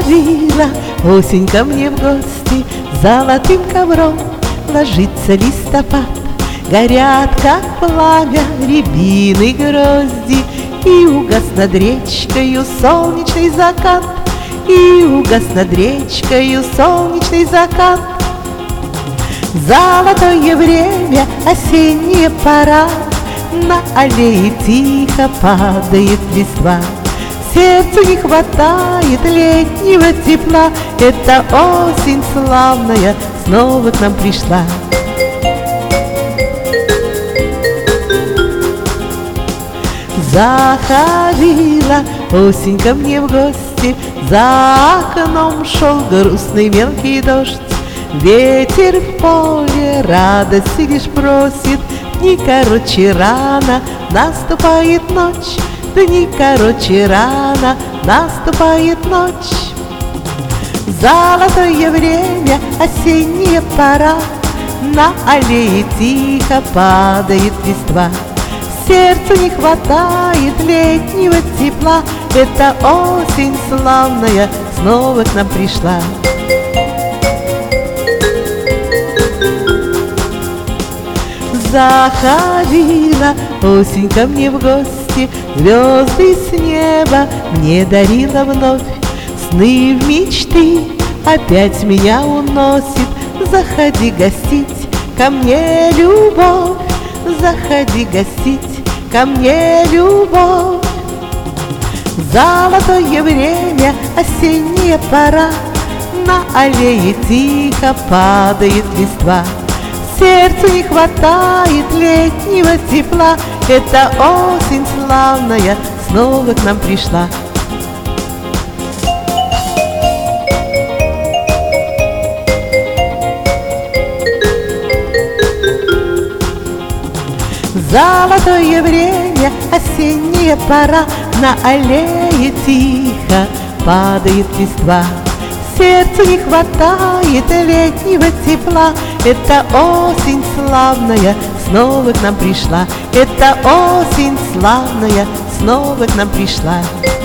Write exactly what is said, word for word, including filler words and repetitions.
Заходила осень ко мне в гости, золотым ковром ложится листопад. Горят, как пламя, рябины грозди, и угас над речкою солнечный закат, и угас над речкою солнечный закат. Золотое время, осенняя пора, на аллее тихо падает листва. Сердцу не хватает летнего тепла, эта осень славная снова к нам пришла. Заходила осень ко мне в гости, за окном шел грустный мелкий дождь. Ветер в поле радости лишь просит, дни короче рано, наступает ночь. Дни короче рано, наступает ночь. Золотое время, осенняя пора, на аллее тихо падает листва. Сердцу не хватает летнего тепла, эта осень славная снова к нам пришла. Заходила осень ко мне в гости, звезды с неба мне дарила вновь. Сны в мечты опять меня уносит. Заходи гостить ко мне, любовь, заходи гостить ко мне, любовь. Золотое время, осенняя пора, на аллее тихо падает листва. Сердцу не хватает летнего тепла, эта осень славная снова к нам пришла. Золотое время, осенняя пора, на аллее тихо падает листва. Сердцу не хватает летнего тепла, эта осень славная снова к нам пришла. Эта осень славная снова к нам пришла.